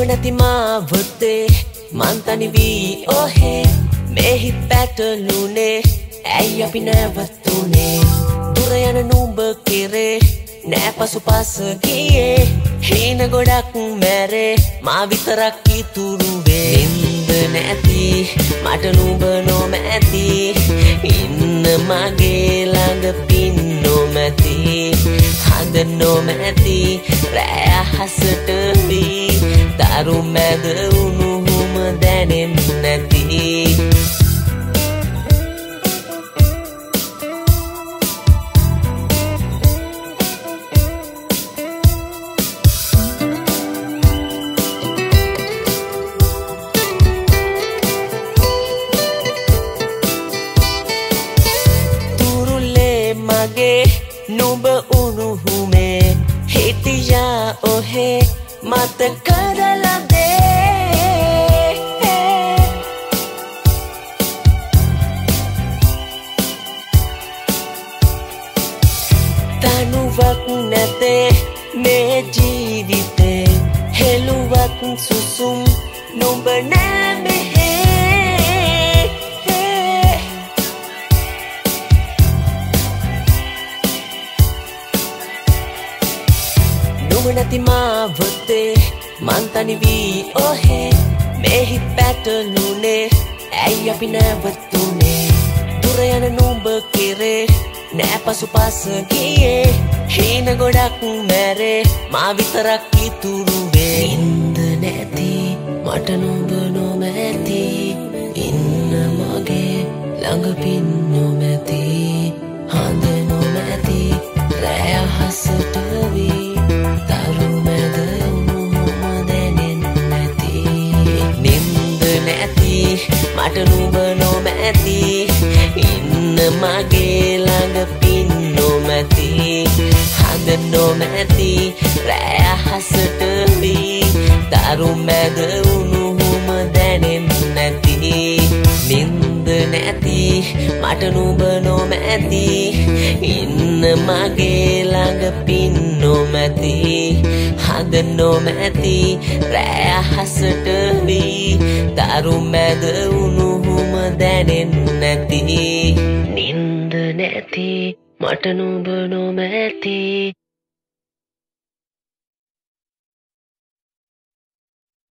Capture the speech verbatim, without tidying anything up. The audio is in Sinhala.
නැති මාවතේ මං තනි වී ඔහේ මේ හිත් පැටළුනේ ඇයි අපි නැවතුනේ දුර යන නුඹ කෙරේ නෑ පසුපස ගියේ හීන ගොඩක් මැරේ මා විතරක් ඉතුරු වේ නින්ද නැති මට නුඹ නොමැති ඉන්න මගේ ළඟ පින් නොමැති හඳ නොමැති රෑ අහසට වී දරු මැද උණුහුම දැනෙන්නේ නැති නුඹ උණුහුමේ හිටියා ඔහේ මතකද ලදේ තනුවක් නැතේ මේ ජීවිතේ හෙළුවක් සුසුම් නුඹ නෑ මෙහේ නුඹ නැති මාවතේ මං තනි වී ඔහේ මේ හිත් පැටළුනේ ඇයි අපි නැවතුනේ දුර යන නුඹ කෙරේ නෑ පසුපස ගියේ හීන ගොඩක් මැරේ මා විතරක් ඉතුරු වේ නින්ද නැති මට නුඹ නොමැති ඉන්න මගේ ළඟ පින් නොමැති හඳ නොමැති රෑ අහසට වී දරු මැද උණුහුම දැනෙන්නේ නැති නින්ද නැති මට නුඹ නොමැති ඉන්න මගේ ළඟ පින් නොමැති හඳ නොමැති රෑ අහසට වී දරු මැද උණුහුම දැනෙන්නේ නැති නින්ද නැති මට නුඹ නොමැති ඉන්න මගේ ළඟ පින් නොමැති හඳ නොමැති රෑ අහසට වී දරු මැද උණුහුම දැනෙන්නේ නැති නින්ද නැති මට නුඹ නොමැති